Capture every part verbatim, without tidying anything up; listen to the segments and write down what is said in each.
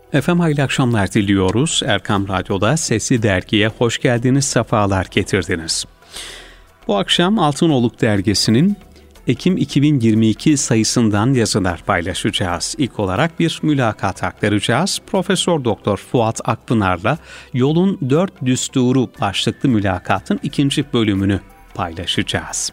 Efendim hayırlı akşamlar diliyoruz. Erkam Radyo'da Sesli Dergi'ye hoş geldiniz, sefalar getirdiniz. Bu akşam Altınoluk Dergisi'nin Ekim iki bin yirmi iki sayısından yazılar paylaşacağız. İlk olarak bir mülakat aktaracağız. Profesör Doktor Fuat Akpınar'la Yolun Dört Düsturu başlıklı mülakatın ikinci bölümünü paylaşacağız.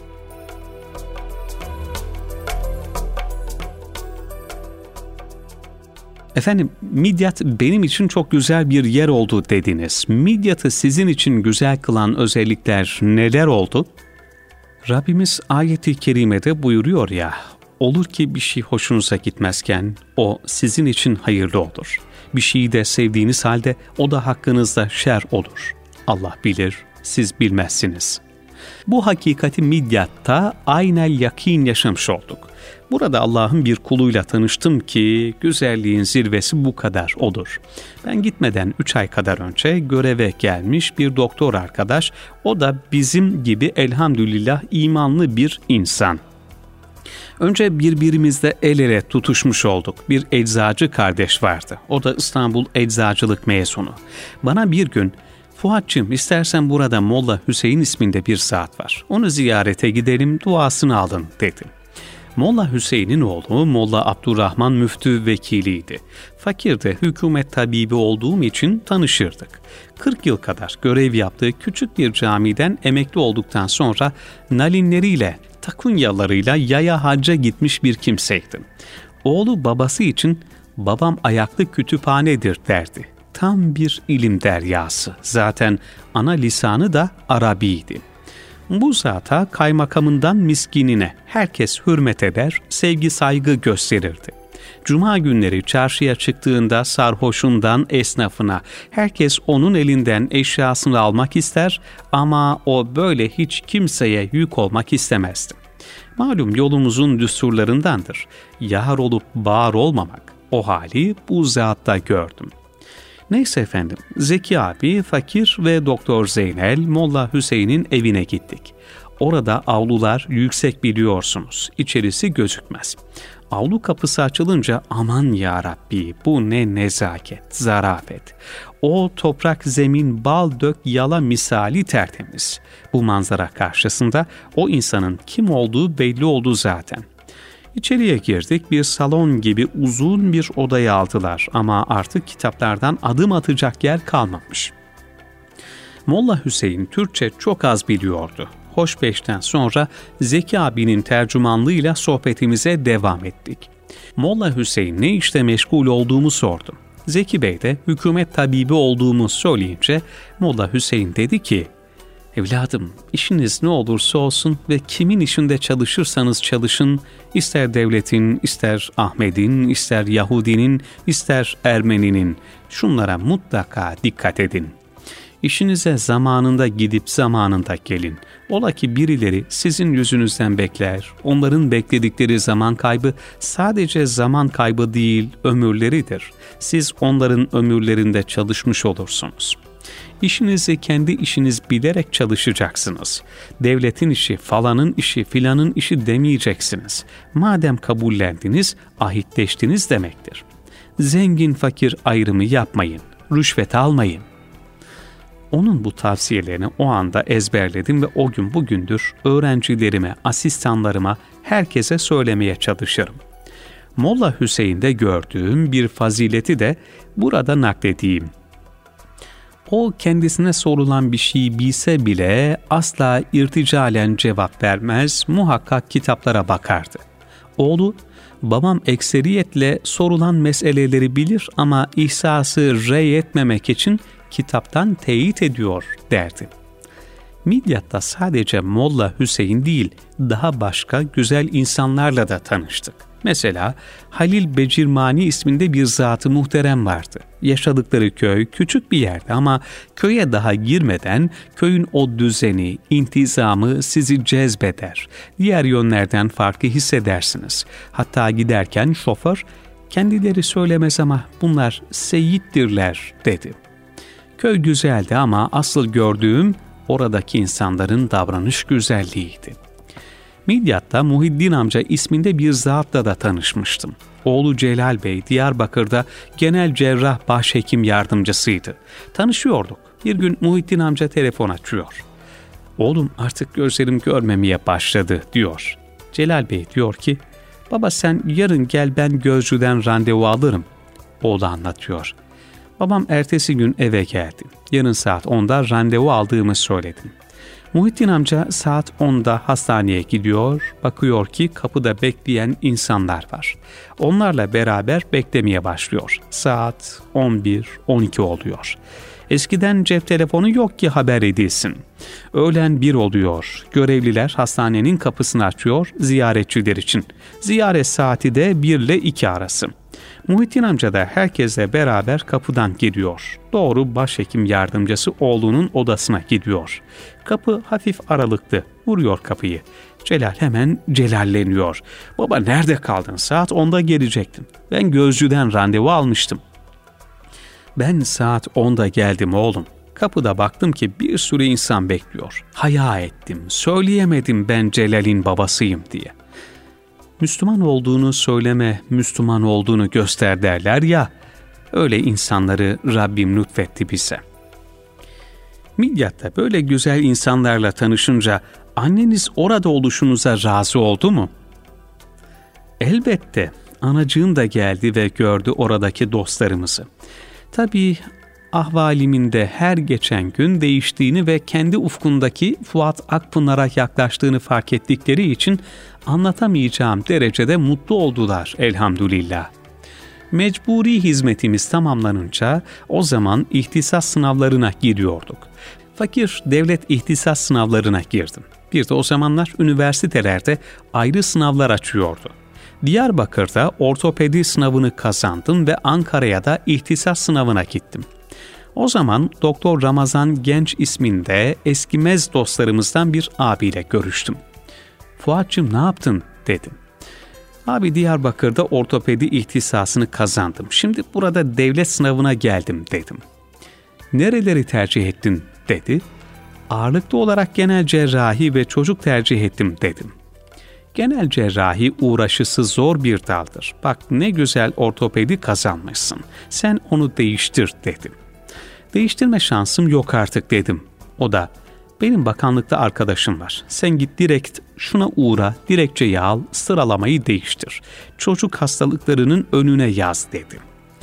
Efendim, Midyat benim için çok güzel bir yer oldu dediniz. Midyat'ı sizin için güzel kılan özellikler neler oldu? Rabbimiz ayet-i kerimede buyuruyor ya, olur ki bir şey hoşunuza gitmezken o sizin için hayırlı olur. Bir şeyi de sevdiğiniz halde o da hakkınızda şer olur. Allah bilir, siz bilmezsiniz. Bu hakikati Midyat'ta aynel yakin yaşamış olduk. Burada Allah'ın bir kuluyla tanıştım ki güzelliğin zirvesi bu kadar olur. Ben gitmeden üç ay kadar önce göreve gelmiş bir doktor arkadaş, o da bizim gibi elhamdülillah imanlı bir insan. Önce birbirimizle el ele tutuşmuş olduk. Bir eczacı kardeş vardı. O da İstanbul Eczacılık mezunu. Bana bir gün, "Fuat'cığım, istersen burada Molla Hüseyin isminde bir zat var. Onu ziyarete gidelim, duasını alın," dedi. Molla Hüseyin'in oğlu Molla Abdurrahman müftü vekiliydi. Fakirde hükümet tabibi olduğum için tanışırdık. kırk yıl kadar görev yaptığı küçük bir camiden emekli olduktan sonra nalinleriyle, takunyalarıyla yaya hacca gitmiş bir kimseydim. Oğlu babası için babam ayaklı kütüphanedir derdi. Tam bir ilim deryası. Zaten ana lisanı da Arabiydi. Bu zata kaymakamından miskinine herkes hürmet eder, sevgi saygı gösterirdi. Cuma günleri çarşıya çıktığında sarhoşundan esnafına herkes onun elinden eşyasını almak ister ama o böyle hiç kimseye yük olmak istemezdi. Malum yolumuzun düsturlarındandır. Yar olup bağır olmamak. O hali bu zatta gördüm. Neyse efendim, Zeki abi, Fakir ve Doktor Zeynel, Molla Hüseyin'in evine gittik. Orada avlular yüksek biliyorsunuz, içerisi gözükmez. Avlu kapısı açılınca aman ya Rabbi, bu ne nezaket, zarafet. O toprak zemin bal dök yala misali tertemiz. Bu manzara karşısında o insanın kim olduğu belli oldu zaten. İçeriye girdik, bir salon gibi uzun bir odaya aldılar ama artık kitaplardan adım atacak yer kalmamış. Molla Hüseyin Türkçe çok az biliyordu. Hoş beşten sonra Zeki abinin tercümanlığıyla sohbetimize devam ettik. Molla Hüseyin ne işte meşgul olduğumu sordum. Zeki Bey de hükümet tabibi olduğumu söyleyince Molla Hüseyin dedi ki, "Evladım, işiniz ne olursa olsun ve kimin işinde çalışırsanız çalışın, ister devletin, ister Ahmet'in, ister Yahudinin, ister Ermeninin, şunlara mutlaka dikkat edin. İşinize zamanında gidip zamanında gelin. Ola ki birileri sizin yüzünüzden bekler, onların bekledikleri zaman kaybı sadece zaman kaybı değil, ömürleridir. Siz onların ömürlerinde çalışmış olursunuz. İşinizi kendi işiniz bilerek çalışacaksınız. Devletin işi, falanın işi, filanın işi demeyeceksiniz. Madem kabullendiniz, ahitleştiniz demektir. Zengin fakir ayrımı yapmayın, rüşvet almayın." Onun bu tavsiyelerini o anda ezberledim ve o gün bugündür öğrencilerime, asistanlarıma, herkese söylemeye çalışırım. Molla Hüseyin'de gördüğüm bir fazileti de burada nakledeyim. O kendisine sorulan bir şeyi bilse bile asla irticalen cevap vermez, muhakkak kitaplara bakardı. Oğlu, "Babam ekseriyetle sorulan meseleleri bilir ama ihsası rey etmemek için kitaptan teyit ediyor," derdi. Midyat'ta sadece Molla Hüseyin değil, daha başka güzel insanlarla da tanıştık. Mesela Halil Becirmani isminde bir zat-ı muhterem vardı. Yaşadıkları köy küçük bir yerdi ama köye daha girmeden köyün o düzeni, intizamı sizi cezbeder. Diğer yönlerden farkı hissedersiniz. Hatta giderken şoför, "Kendileri söylemez ama bunlar seyittirler," dedi. Köy güzeldi ama asıl gördüğüm oradaki insanların davranış güzelliğiydi. Midyat'ta Muhiddin amca isminde bir zatla da tanışmıştım. Oğlu Celal Bey Diyarbakır'da genel cerrah başhekim yardımcısıydı. Tanışıyorduk. Bir gün Muhiddin amca telefon açıyor. Oğlum artık gözlerim görmemeye başladı diyor. Celal Bey diyor ki, baba sen yarın gel ben gözcüden randevu alırım. Oğlu anlatıyor. Babam ertesi gün eve geldi. Yarın saat onda randevu aldığımı söyledim. Muhittin amca saat onda hastaneye gidiyor, bakıyor ki kapıda bekleyen insanlar var. Onlarla beraber beklemeye başlıyor. Saat on bir on iki oluyor. Eskiden cep telefonu yok ki haber edilsin. Öğlen bir oluyor. Görevliler hastanenin kapısını açıyor ziyaretçiler için. Ziyaret saati de bir ile iki arası. Muhittin amca da herkesle beraber kapıdan giriyor. Doğru başhekim yardımcısı oğlunun odasına gidiyor. Kapı hafif aralıklı. Vuruyor kapıyı. Celal hemen celalleniyor. Baba nerede kaldın? Saat onda gelecektin. Ben gözcüden randevu almıştım. Ben saat onda geldim oğlum. Kapıda baktım ki bir sürü insan bekliyor. Haya ettim. Söyleyemedim ben Celal'in babasıyım diye. Müslüman olduğunu söyleme, Müslüman olduğunu göster derler ya, öyle insanları Rabbim lütfetti bize. Midyat'ta böyle güzel insanlarla tanışınca anneniz orada oluşunuza razı oldu mu? Elbette, anacığım da geldi ve gördü oradaki dostlarımızı. Tabii ahvalimin de her geçen gün değiştiğini ve kendi ufkundaki Fuat Akpınar'a yaklaştığını fark ettikleri için anlatamayacağım derecede mutlu oldular elhamdülillah. Mecburi hizmetimiz tamamlanınca o zaman ihtisas sınavlarına giriyorduk. Fakir devlet ihtisas sınavlarına girdim. Bir de o zamanlar üniversitelerde ayrı sınavlar açıyordu. Diyarbakır'da ortopedi sınavını kazandım ve Ankara'ya da ihtisas sınavına gittim. O zaman Doktor Ramazan Genç isminde eskimez dostlarımızdan bir abiyle görüştüm. Fuat'cığım ne yaptın dedim. Abi Diyarbakır'da ortopedi ihtisasını kazandım. Şimdi burada devlet sınavına geldim dedim. Nereleri tercih ettin dedi. Ağırlıklı olarak genel cerrahi ve çocuk tercih ettim dedim. Genel cerrahi uğraşısı zor bir daldır. Bak ne güzel ortopedi kazanmışsın. Sen onu değiştir dedim. Değiştirme şansım yok artık dedim. O da benim bakanlıkta arkadaşım var. Sen git direkt şuna uğra, dilekçeyi al, sıralamayı değiştir. Çocuk hastalıklarının önüne yaz dedi.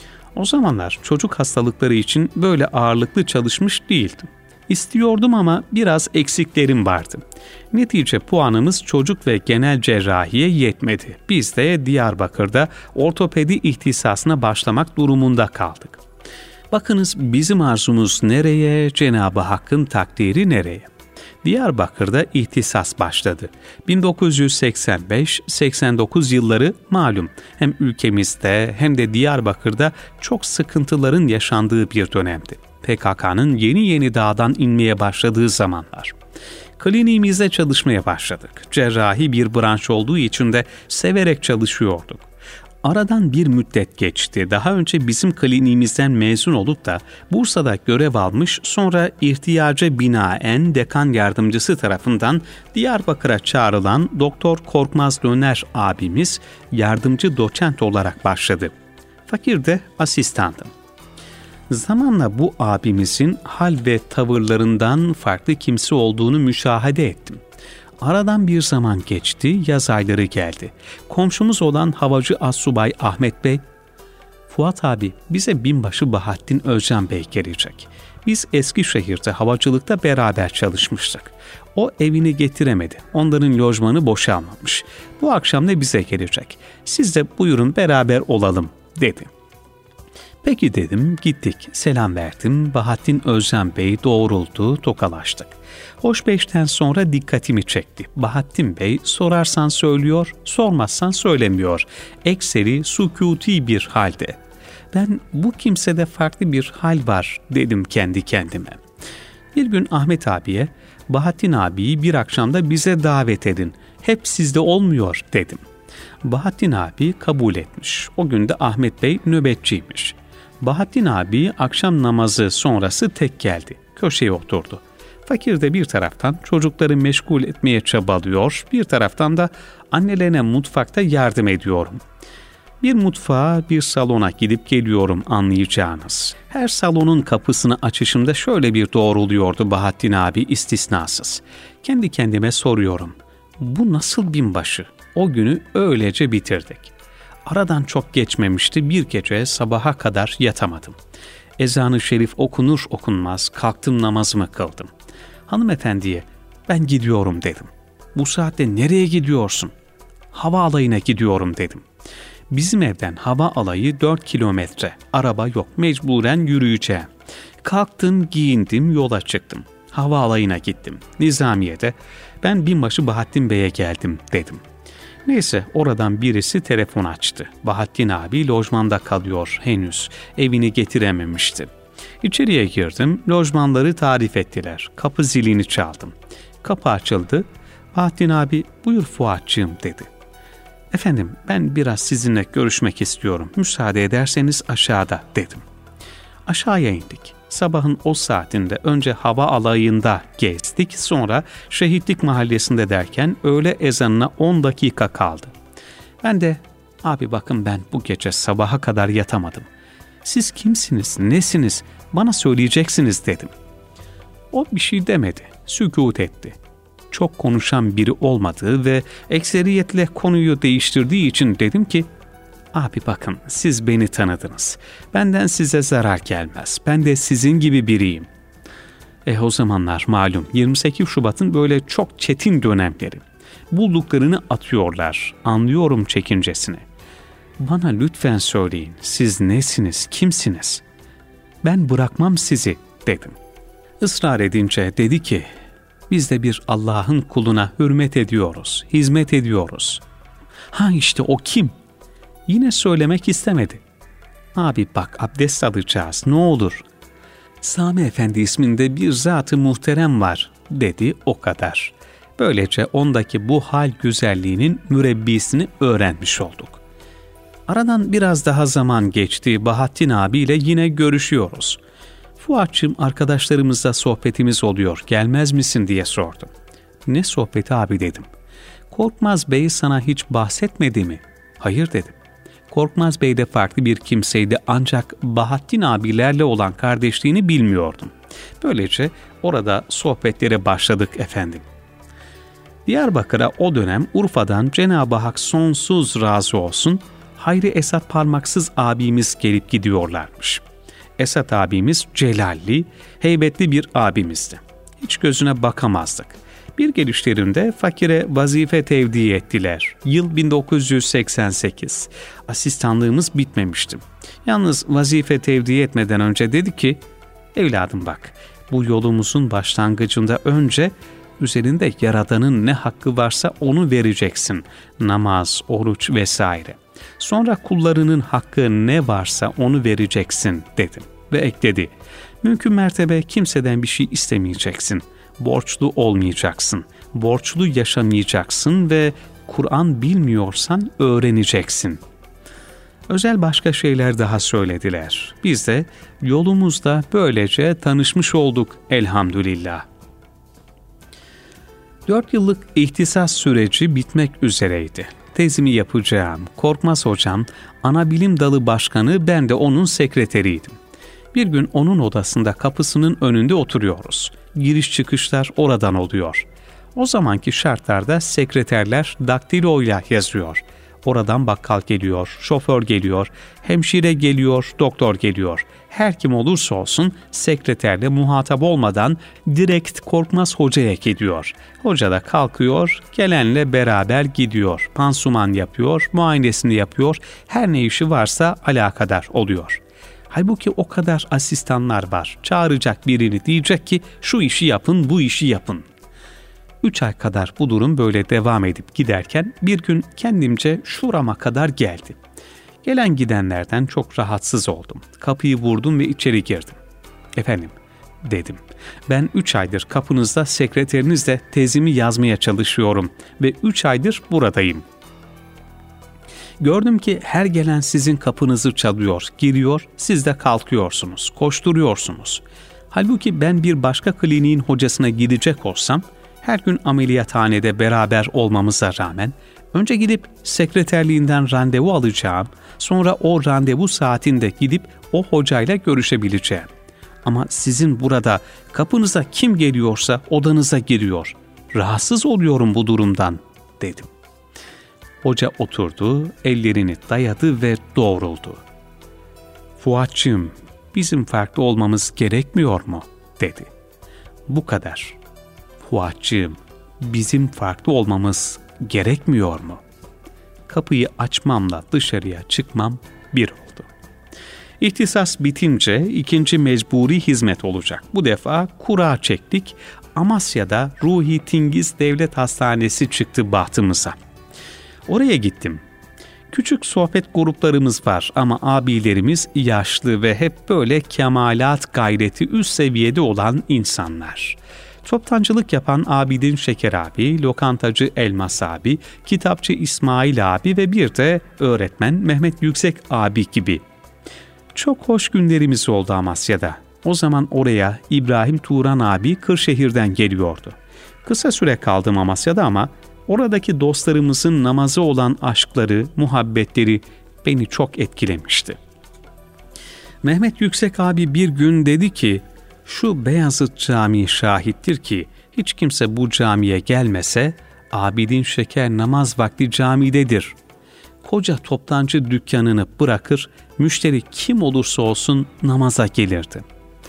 O zamanlar çocuk hastalıkları için böyle ağırlıklı çalışmış değildim. İstiyordum ama biraz eksiklerim vardı. Netice puanımız çocuk ve genel cerrahiye yetmedi. Biz de Diyarbakır'da ortopedi ihtisasına başlamak durumunda kaldık. Bakınız bizim arzumuz nereye, Cenab-ı Hakk'ın takdiri nereye? Diyarbakır'da ihtisas başladı. bin dokuz yüz seksen beş seksen dokuz yılları malum hem ülkemizde hem de Diyarbakır'da çok sıkıntıların yaşandığı bir dönemdi. P K K'nın yeni yeni dağdan inmeye başladığı zamanlar. Kliniğimizde çalışmaya başladık. Cerrahi bir branş olduğu için de severek çalışıyorduk. Aradan bir müddet geçti. Daha önce bizim kliniğimizden mezun olup da Bursa'da görev almış, sonra ihtiyaca binaen dekan yardımcısı tarafından Diyarbakır'a çağrılan Doktor Korkmaz Döner abimiz yardımcı doçent olarak başladı. Fakir de asistandım. Zamanla bu abimizin hal ve tavırlarından farklı kimse olduğunu müşahede ettim. Aradan bir zaman geçti, yaz ayları geldi. Komşumuz olan havacı Assubay Ahmet Bey, "Fuat abi, bize binbaşı Bahattin Özcan Bey gelecek. Biz Eskişehir'de havacılıkta beraber çalışmıştık. O evini getiremedi. Onların lojmanı boşalmamış. Bu akşam da bize gelecek. Siz de buyurun beraber olalım," dedi. Peki dedim, gittik. Selam verdim. Bahattin Özcan Bey doğruldu, tokalaştık. Hoş beşten sonra dikkatimi çekti. Bahattin Bey sorarsan söylüyor, sormazsan söylemiyor. Ekseri sükuti bir halde. Ben bu kimsede farklı bir hal var dedim kendi kendime. Bir gün Ahmet abiye, Bahattin abiyi bir akşamda bize davet edin. Hep sizde olmuyor dedim. Bahattin abi kabul etmiş. O gün de Ahmet Bey nöbetçiymiş. Bahattin abi akşam namazı sonrası tek geldi. Köşeye oturdu. Fakir de bir taraftan çocukları meşgul etmeye çabalıyor, bir taraftan da annelerine mutfakta yardım ediyorum. Bir mutfağa, bir salona gidip geliyorum anlayacağınız. Her salonun kapısını açışımda şöyle bir doğruluyordu Bahattin abi istisnasız. Kendi kendime soruyorum. Bu nasıl binbaşı? O günü öylece bitirdik. Aradan çok geçmemişti, bir gece sabaha kadar yatamadım. Ezan-ı şerif okunur okunmaz kalktım, namazımı kıldım. Hanımefendiye ben gidiyorum dedim. Bu saatte nereye gidiyorsun? Hava alayına gidiyorum dedim. Bizim evden hava alayı dört kilometre. Araba yok, mecburen yürüyeceğim. Kalktım, giyindim, yola çıktım. Hava alayına gittim. Nizamiye'de ben binbaşı Bahattin Bey'e geldim dedim. Neyse oradan birisi telefon açtı. Bahattin abi lojmanda kalıyor henüz. Evini getirememişti. İçeriye girdim. Lojmanları tarif ettiler. Kapı zilini çaldım. Kapı açıldı. Bahattin abi buyur Fuatçığım dedi. Efendim ben biraz sizinle görüşmek istiyorum. Müsaade ederseniz aşağıda dedim. Aşağıya indik. Sabahın o saatinde önce hava alayında gezdik, sonra Şehitlik Mahallesi'nde derken öğle ezanına on dakika kaldı. Ben de abi bakın ben bu gece sabaha kadar yatamadım. Siz kimsiniz, nesiniz, bana söyleyeceksiniz dedim. O bir şey demedi, sükût etti. Çok konuşan biri olmadığı ve ekseriyetle konuyu değiştirdiği için dedim ki, abi bakın siz beni tanıdınız. Benden size zarar gelmez. Ben de sizin gibi biriyim. E o zamanlar malum yirmi sekiz Şubat'ın böyle çok çetin dönemleri. Bulduklarını atıyorlar. Anlıyorum çekincesini. Bana lütfen söyleyin. Siz nesiniz, kimsiniz? Ben bırakmam sizi dedim. Israr edince dedi ki, biz de bir Allah'ın kuluna hürmet ediyoruz, hizmet ediyoruz. Ha işte o kim? Yine söylemek istemedi. Abi bak abdest alacağız ne olur. Sami Efendi isminde bir zat-ı muhterem var dedi, o kadar. Böylece ondaki bu hal güzelliğinin mürebbisini öğrenmiş olduk. Aradan biraz daha zaman geçti. Bahattin abiyle yine görüşüyoruz. Fuatçığım arkadaşlarımızla sohbetimiz oluyor. Gelmez misin diye sordum. Ne sohbeti abi dedim. Korkmaz Bey sana hiç bahsetmedi mi? Hayır dedim. Korkmaz Bey de farklı bir kimseydi ancak Bahattin abilerle olan kardeşliğini bilmiyordum. Böylece orada sohbetlere başladık efendim. Diyarbakır'a o dönem Urfa'dan Cenab-ı Hak sonsuz razı olsun Hayri Esat Parmaksız abimiz gelip gidiyorlarmış. Esat abimiz celalli, heybetli bir abimizdi. Hiç gözüne bakamazdık. Bir gelişlerinde fakire vazife tevdi ettiler. Yıl bin dokuz yüz seksen sekiz. Asistanlığımız bitmemişti. Yalnız vazife tevdi etmeden önce dedi ki, evladım bak, bu yolumuzun başlangıcında önce üzerinde Yaradan'ın ne hakkı varsa onu vereceksin. Namaz, oruç vesaire. Sonra kullarının hakkı ne varsa onu vereceksin dedim. Ve ekledi, mümkün mertebe kimseden bir şey istemeyeceksin. Borçlu olmayacaksın. Borçlu yaşamayacaksın ve Kur'an bilmiyorsan öğreneceksin. Özel başka şeyler daha söylediler. Biz de yolumuzda böylece tanışmış olduk elhamdülillah. Dört yıllık ihtisas süreci bitmek üzereydi. Tezimi yapacağım. Korkmaz hocam, ana bilim dalı başkanı, ben de onun sekreteriydim. Bir gün onun odasında kapısının önünde oturuyoruz. Giriş çıkışlar oradan oluyor. O zamanki şartlarda sekreterler daktiloyla yazıyor. Oradan bakkal geliyor, şoför geliyor, hemşire geliyor, doktor geliyor. Her kim olursa olsun sekreterle muhatap olmadan direkt Korkmaz Hoca'ya gidiyor. Hoca da kalkıyor, gelenle beraber gidiyor. Pansuman yapıyor, muayenesini yapıyor. Her ne işi varsa alakadar oluyor. Halbuki o kadar asistanlar var. Çağıracak birini, diyecek ki şu işi yapın, bu işi yapın. Üç ay kadar bu durum böyle devam edip giderken bir gün kendimce şurama kadar geldi. Gelen gidenlerden çok rahatsız oldum. Kapıyı vurdum ve içeri girdim. Efendim, dedim. Ben üç aydır kapınızda sekreterinizle tezimi yazmaya çalışıyorum ve üç aydır buradayım. Gördüm ki her gelen sizin kapınızı çalıyor, giriyor, siz de kalkıyorsunuz, koşturuyorsunuz. Halbuki ben bir başka kliniğin hocasına gidecek olsam, her gün ameliyathanede beraber olmamıza rağmen, önce gidip sekreterliğinden randevu alacağım, sonra o randevu saatinde gidip o hocayla görüşebileceğim. Ama sizin burada kapınıza kim geliyorsa odanıza giriyor. Rahatsız oluyorum bu durumdan, dedim. Hoca oturdu, ellerini dayadı ve doğruldu. Fuatçığım, bizim farklı olmamız gerekmiyor mu? Dedi. Bu kadar. Fuatçığım, bizim farklı olmamız gerekmiyor mu? Kapıyı açmamla dışarıya çıkmam bir oldu. İhtisas bitince ikinci mecburi hizmet olacak. Bu defa kura çektik. Amasya'da Ruhi Tingiz Devlet Hastanesi çıktı bahtımıza. Oraya gittim. Küçük sohbet gruplarımız var ama abilerimiz yaşlı ve hep böyle kemalat gayreti üst seviyede olan insanlar. Toptancılık yapan Abidin Şeker abi, lokantacı Elmas abi, kitapçı İsmail abi ve bir de öğretmen Mehmet Yüksek abi gibi. Çok hoş günlerimiz oldu Amasya'da. O zaman oraya İbrahim Turan abi Kırşehir'den geliyordu. Kısa süre kaldım Amasya'da ama oradaki dostlarımızın namaza olan aşkları, muhabbetleri beni çok etkilemişti. Mehmet Yüksek abi bir gün dedi ki, şu Beyazıt Camii şahittir ki hiç kimse bu camiye gelmese Abidin Şeker namaz vakti camidedir. Koca toptancı dükkanını bırakır, müşteri kim olursa olsun namaza gelirdi.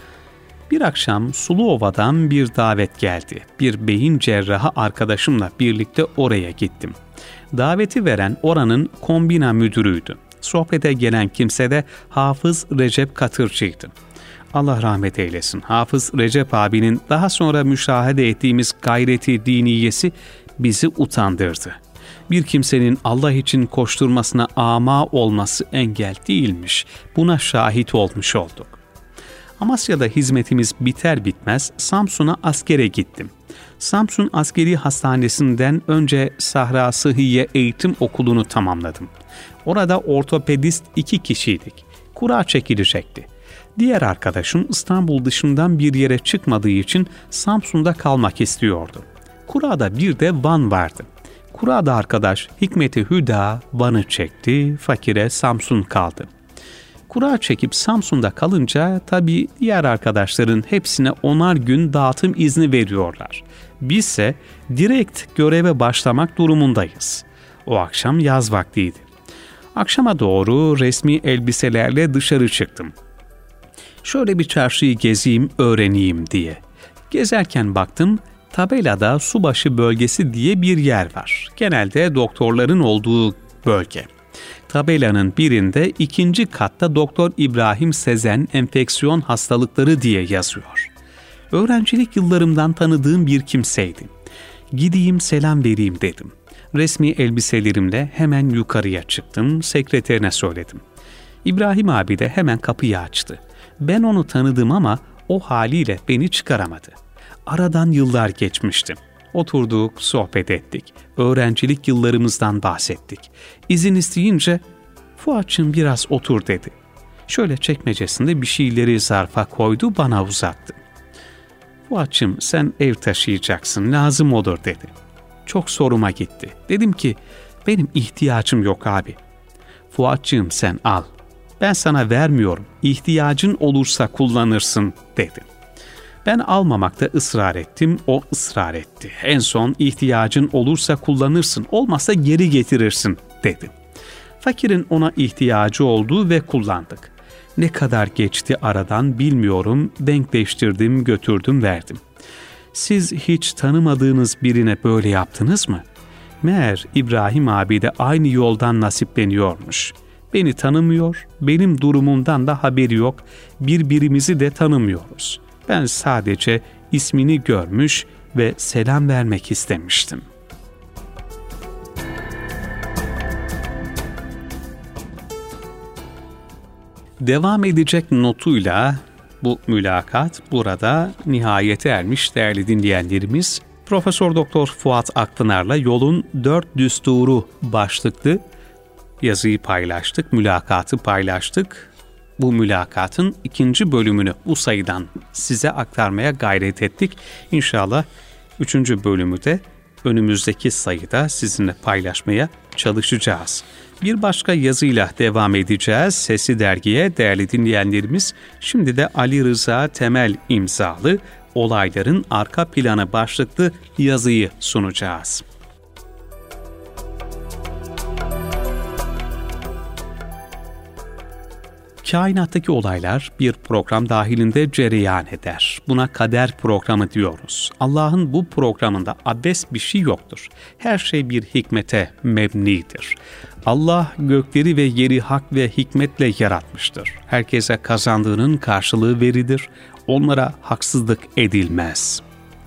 Bir akşam Suluova'dan bir davet geldi. Bir beyin cerrahı arkadaşımla birlikte oraya gittim. Daveti veren oranın kombina müdürüydü. Sohbete gelen kimse de Hafız Recep Katırcı'ydı. Allah rahmet eylesin. Hafız Recep abinin daha sonra müşahede ettiğimiz gayreti diniyesi bizi utandırdı. Bir kimsenin Allah için koşturmasına ama olması engel değilmiş. Buna şahit olmuş olduk. Amasya'da hizmetimiz biter bitmez Samsun'a askere gittim. Samsun Askeri Hastanesi'nden önce Sahra Sıhhiye Eğitim Okulu'nu tamamladım. Orada ortopedist iki kişiydik. Kura çekilecekti. Diğer arkadaşım İstanbul dışından bir yere çıkmadığı için Samsun'da kalmak istiyordu. Kura'da bir de Van vardı. Kura'da arkadaş Hikmet-i Hüda Van'ı çekti, fakire Samsun kaldı. Kura çekip Samsun'da kalınca tabii diğer arkadaşların hepsine onar gün dağıtım izni veriyorlar. Bizse direkt göreve başlamak durumundayız. O akşam yaz vaktiydi. Akşama doğru resmi elbiselerle dışarı çıktım. Şöyle bir çarşıyı gezeyim, öğreneyim diye. Gezerken baktım, tabelada Subaşı bölgesi diye bir yer var. Genelde doktorların olduğu bölge. Tabelanın birinde ikinci katta Doktor İbrahim Sezen enfeksiyon hastalıkları diye yazıyor. Öğrencilik yıllarımdan tanıdığım bir kimseydi. Gideyim selam vereyim dedim. Resmi elbiselerimle hemen yukarıya çıktım, sekreterine söyledim. İbrahim abi de hemen kapıyı açtı. Ben onu tanıdım ama o haliyle beni çıkaramadı. Aradan yıllar geçmişti. Oturduk, sohbet ettik. Öğrencilik yıllarımızdan bahsettik. İzin isteyince, "Fuatçığım biraz otur" dedi. Şöyle çekmecesinde bir şeyleri zarfa koydu, bana uzattı. "Fuatçığım sen ev taşıyacaksın, lazım olur" dedi. Çok soruma gitti. Dedim ki, "Benim ihtiyacım yok abi." "Fuatçığım sen al. Ben sana vermiyorum. İhtiyacın olursa kullanırsın" dedi. Ben almamakta ısrar ettim, o ısrar etti. En son ihtiyacın olursa kullanırsın, olmazsa geri getirirsin dedi. Fakirin ona ihtiyacı oldu ve kullandık. Ne kadar geçti aradan bilmiyorum, denkleştirdim, götürdüm, verdim. Siz hiç tanımadığınız birine böyle yaptınız mı? Meğer İbrahim abi de aynı yoldan nasipleniyormuş. Beni tanımıyor, benim durumumdan da haberi yok, birbirimizi de tanımıyoruz. Ben sadece ismini görmüş ve selam vermek istemiştim. Devam edecek notuyla bu mülakat burada nihayete ermiş değerli dinleyenlerimiz. Profesör Doktor Fuat Akpınar'la Yolun Dört Düsturu başlıklı yazıyı paylaştık, mülakatı paylaştık. bu mülakatın ikinci bölümünü bu sayıdan size aktarmaya gayret ettik. İnşallah üçüncü bölümü de önümüzdeki sayıda sizinle paylaşmaya çalışacağız. Bir başka yazıyla devam edeceğiz. Sesli Dergi'ye değerli dinleyenlerimiz, şimdi de Ali Rıza Temel imzalı Olayların Arka Planı başlıklı yazıyı sunacağız. Kainattaki olaylar bir program dahilinde cereyan eder. Buna kader programı diyoruz. Allah'ın bu programında abes bir şey yoktur. Her şey bir hikmete mebnidir. Allah gökleri ve yeri hak ve hikmetle yaratmıştır. Herkese kazandığının karşılığı verilir. Onlara haksızlık edilmez.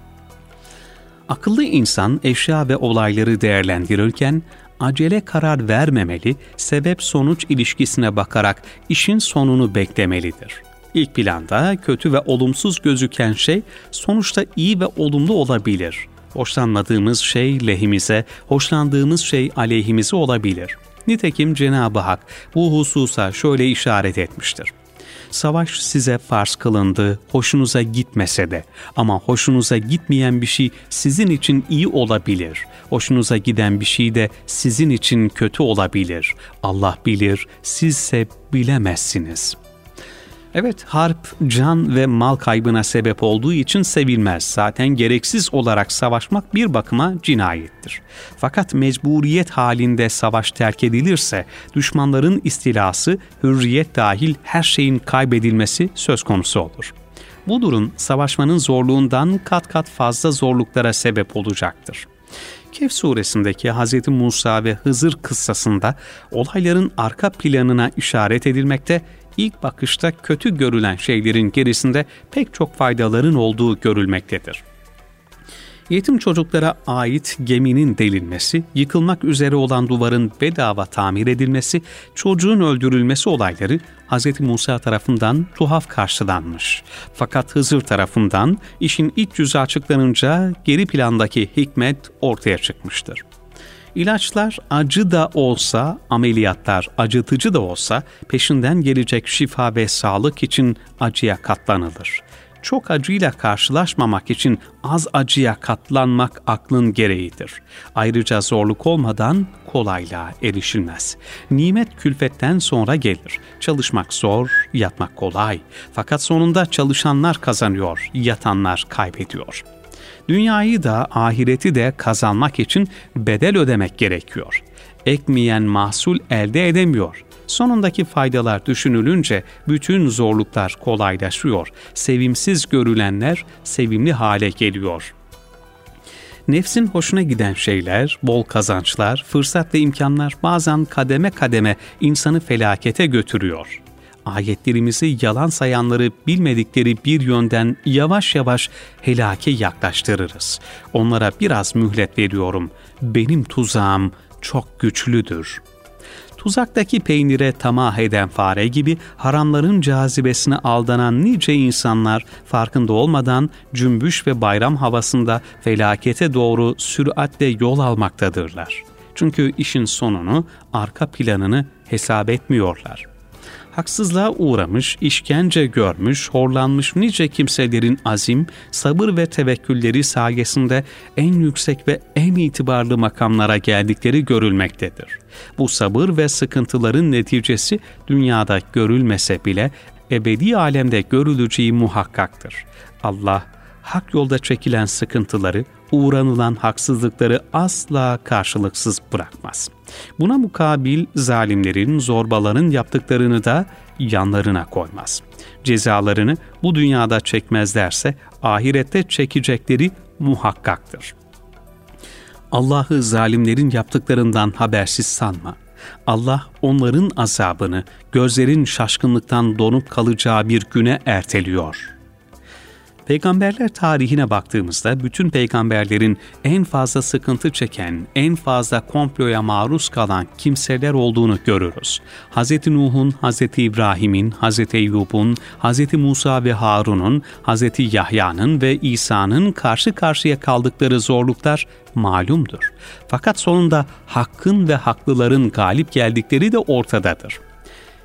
Akıllı insan eşya ve olayları değerlendirirken acele karar vermemeli, sebep-sonuç ilişkisine bakarak işin sonunu beklemelidir. İlk planda kötü ve olumsuz gözüken şey sonuçta iyi ve olumlu olabilir. Hoşlanmadığımız şey lehimize, hoşlandığımız şey aleyhimize olabilir. Nitekim Cenab-ı Hak bu hususa şöyle işaret etmiştir. Savaş size farz kılındı, hoşunuza gitmese de, ama hoşunuza gitmeyen bir şey sizin için iyi olabilir. Hoşunuza giden bir şey de sizin için kötü olabilir. Allah bilir, sizse bilemezsiniz. Evet, harp, can ve mal kaybına sebep olduğu için sevilmez. Zaten gereksiz olarak savaşmak bir bakıma cinayettir. Fakat mecburiyet halinde savaş terk edilirse, düşmanların istilası, hürriyet dahil her şeyin kaybedilmesi söz konusu olur. Bu durum savaşmanın zorluğundan kat kat fazla zorluklara sebep olacaktır. Kehf suresindeki Hz. Musa ve Hızır kıssasında olayların arka planına işaret edilmekte, İlk bakışta kötü görülen şeylerin gerisinde pek çok faydaların olduğu görülmektedir. Yetim çocuklara ait geminin delinmesi, yıkılmak üzere olan duvarın bedava tamir edilmesi, çocuğun öldürülmesi olayları Hz. Musa tarafından tuhaf karşılanmış. Fakat Hızır tarafından işin iç yüzü açıklanınca geri plandaki hikmet ortaya çıkmıştır. İlaçlar acı da olsa, ameliyatlar acıtıcı da olsa peşinden gelecek şifa ve sağlık için acıya katlanılır. Çok acıyla karşılaşmamak için az acıya katlanmak aklın gereğidir. Ayrıca zorluk olmadan kolaylığa erişilmez. Nimet külfetten sonra gelir. Çalışmak zor, yatmak kolay. Fakat sonunda çalışanlar kazanıyor, yatanlar kaybediyor. Dünyayı da ahireti de kazanmak için bedel ödemek gerekiyor. Ekmeyen mahsul elde edemiyor. Sonundaki faydalar düşünülünce bütün zorluklar kolaylaşıyor. Sevimsiz görülenler sevimli hale geliyor. Nefsin hoşuna giden şeyler, bol kazançlar, fırsat ve imkanlar bazen kademe kademe insanı felakete götürüyor. Ayetlerimizi yalan sayanları bilmedikleri bir yönden yavaş yavaş helake yaklaştırırız. Onlara biraz mühlet veriyorum. Benim tuzağım çok güçlüdür. Tuzaktaki peynire tamah eden fare gibi haramların cazibesine aldanan nice insanlar farkında olmadan cümbüş ve bayram havasında felakete doğru süratle yol almaktadırlar. Çünkü işin sonunu, arka planını hesap etmiyorlar. Haksızlığa uğramış, işkence görmüş, horlanmış nice kimselerin azim, sabır ve tevekkülleri sayesinde en yüksek ve en itibarlı makamlara geldikleri görülmektedir. Bu sabır ve sıkıntıların neticesi dünyada görülmese bile ebedi alemde görüleceği muhakkaktır. Allah, hak yolda çekilen sıkıntıları, uğranılan haksızlıkları asla karşılıksız bırakmaz. Buna mukabil zalimlerin, zorbaların yaptıklarını da yanlarına koymaz. Cezalarını bu dünyada çekmezlerse ahirette çekecekleri muhakkaktır. Allah'ı zalimlerin yaptıklarından habersiz sanma. Allah onların azabını gözlerin şaşkınlıktan donup kalacağı bir güne erteliyor. Peygamberler tarihine baktığımızda bütün peygamberlerin en fazla sıkıntı çeken, en fazla komploya maruz kalan kimseler olduğunu görürüz. Hz. Nuh'un, Hz. İbrahim'in, Hz. Eyyub'un, Hz. Musa ve Harun'un, Hz. Yahya'nın ve İsa'nın karşı karşıya kaldıkları zorluklar malumdur. Fakat sonunda hakkın ve haklıların galip geldikleri de ortadadır.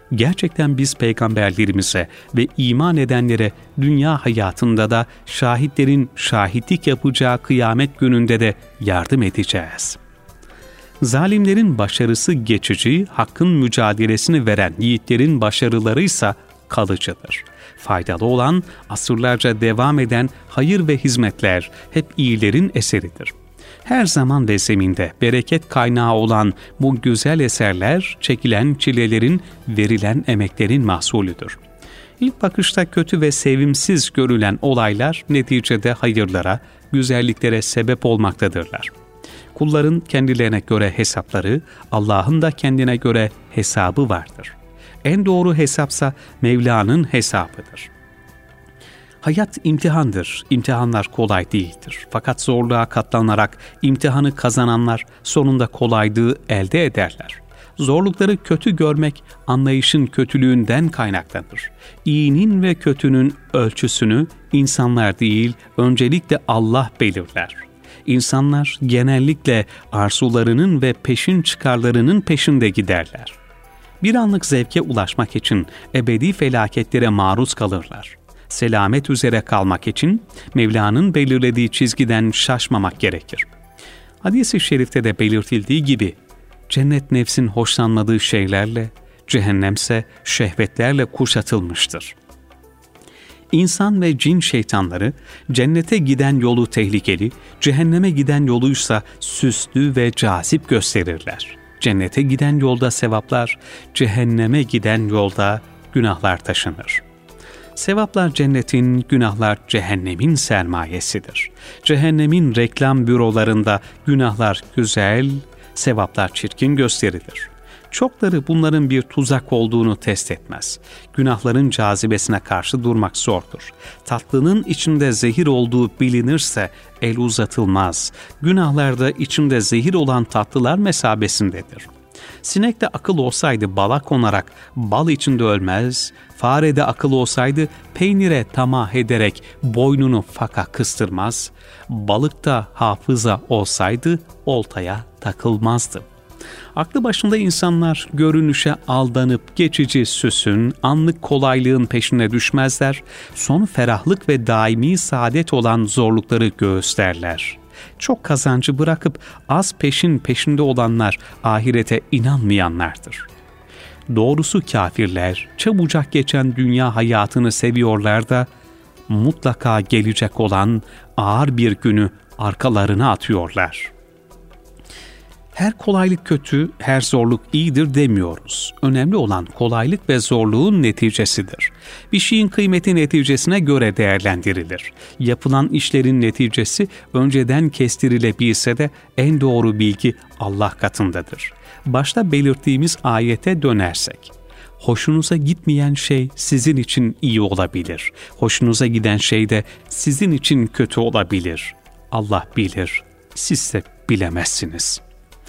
Gerçekten biz peygamberlerimize ve iman edenlere dünya hayatında da şahitlerin şahitlik yapacağı kıyamet gününde de yardım edeceğiz. Zalimlerin başarısı geçici, hakkın mücadelesini veren yiğitlerin başarıları ise kalıcıdır. Faydalı olan, asırlarca devam eden hayır ve hizmetler hep iyilerin eseridir. Her zaman ve zeminde bereket kaynağı olan bu güzel eserler, çekilen çilelerin, verilen emeklerin mahsulüdür. İlk bakışta kötü ve sevimsiz görülen olaylar neticede hayırlara, güzelliklere sebep olmaktadırlar. Kulların kendilerine göre hesapları, Allah'ın da kendine göre hesabı vardır. En doğru hesapsa Mevla'nın hesabıdır. Hayat imtihandır. İmtihanlar kolay değildir. Fakat zorluğa katlanarak imtihanı kazananlar sonunda kolaylığı elde ederler. Zorlukları kötü görmek anlayışın kötülüğünden kaynaklanır. İyinin ve kötünün ölçüsünü insanlar değil, öncelikle Allah belirler. İnsanlar genellikle arzularının ve peşin çıkarlarının peşinde giderler. Bir anlık zevke ulaşmak için ebedi felaketlere maruz kalırlar. Selamet üzere kalmak için Mevla'nın belirlediği çizgiden şaşmamak gerekir. Hadis-i şerifte de belirtildiği gibi, cennet nefsin hoşlanmadığı şeylerle, cehennemse şehvetlerle kuşatılmıştır. İnsan ve cin şeytanları cennete giden yolu tehlikeli, cehenneme giden yoluysa süslü ve cazip gösterirler. Cennete giden yolda sevaplar, cehenneme giden yolda günahlar taşınır. Sevaplar cennetin, günahlar cehennemin sermayesidir. Cehennemin reklam bürolarında günahlar güzel, sevaplar çirkin gösterilir. Çokları bunların bir tuzak olduğunu test etmez. Günahların cazibesine karşı durmak zordur. Tatlının içinde zehir olduğu bilinirse el uzatılmaz. Günahlarda içinde zehir olan tatlılar mesabesindedir. Sinekte akıl olsaydı bala konarak bal içinde ölmez, farede akıl olsaydı peynire tamah ederek boynunu faka kıstırmaz, balıkta hafıza olsaydı oltaya takılmazdı. Aklı başında insanlar görünüşe aldanıp geçici süsün, anlık kolaylığın peşine düşmezler, sonu ferahlık ve daimi saadet olan zorlukları göğüslerler. Çok kazancı bırakıp az peşin peşinde olanlar ahirete inanmayanlardır. Doğrusu kafirler çabucak geçen dünya hayatını seviyorlar da mutlaka gelecek olan ağır bir günü arkalarına atıyorlar. Her kolaylık kötü, her zorluk iyidir demiyoruz. Önemli olan kolaylık ve zorluğun neticesidir. Bir şeyin kıymeti neticesine göre değerlendirilir. Yapılan işlerin neticesi önceden kestirilebilse de en doğru bilgi Allah katındadır. Başta belirttiğimiz ayete dönersek, hoşunuza gitmeyen şey sizin için iyi olabilir. Hoşunuza giden şey de sizin için kötü olabilir. Allah bilir, siz de bilemezsiniz.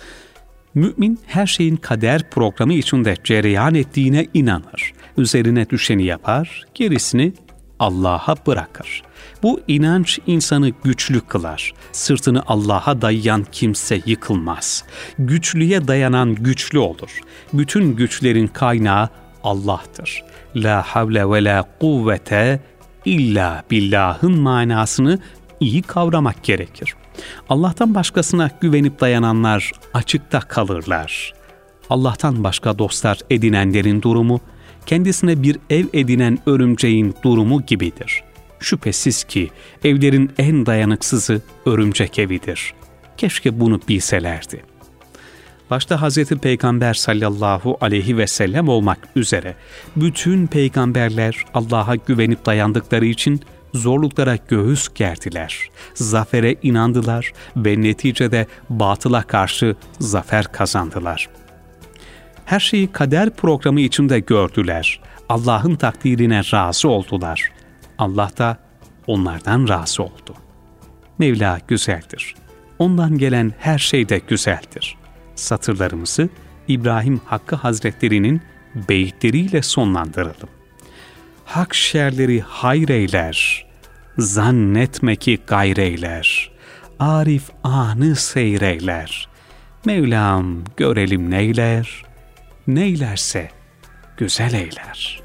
Mümin her şeyin kader programı içinde cereyan ettiğine inanır. Üzerine düşeni yapar, gerisini Allah'a bırakır. Bu inanç insanı güçlü kılar. Sırtını Allah'a dayayan kimse yıkılmaz. Güçlüye dayanan güçlü olur. Bütün güçlerin kaynağı Allah'tır. La havle ve la kuvvete illa billah'ın manasını iyi kavramak gerekir. Allah'tan başkasına güvenip dayananlar açıkta kalırlar. Allah'tan başka dostlar edinenlerin durumu, kendisine bir ev edinen örümceğin durumu gibidir. Şüphesiz ki evlerin en dayanıksızı örümcek evidir. Keşke bunu bilselerdi. Başta Hazreti Peygamber sallallahu aleyhi ve sellem olmak üzere bütün peygamberler Allah'a güvenip dayandıkları için zorluklara göğüs gerdiler, zafere inandılar ve neticede batıla karşı zafer kazandılar. Her şeyi kader programı içinde gördüler. Allah'ın takdirine razı oldular. Allah da onlardan razı oldu. Mevla güzeldir. Ondan gelen her şey de güzeldir. Satırlarımızı İbrahim Hakkı Hazretleri'nin beyitleriyle sonlandıralım. Hak şerleri hayreyler, zannetme ki gayreyler, arif anı seyreyler, Mevlam görelim neyler, neylerse güzel eyler.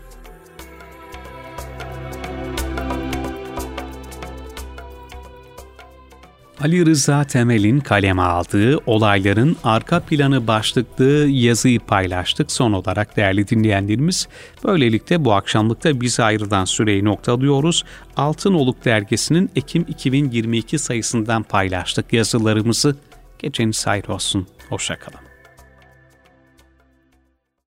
Ali Rıza Temel'in kaleme aldığı Olayların Arka Planı başlıklı yazıyı paylaştık. Son olarak değerli dinleyenlerimiz, böylelikle bu akşamlıkta bize ayrılan süreyi noktalıyoruz. Altınoluk Dergisi'nin Ekim iki bin yirmi iki sayısından paylaştık yazılarımızı. Geceniz hayır olsun. Hoşça kalın.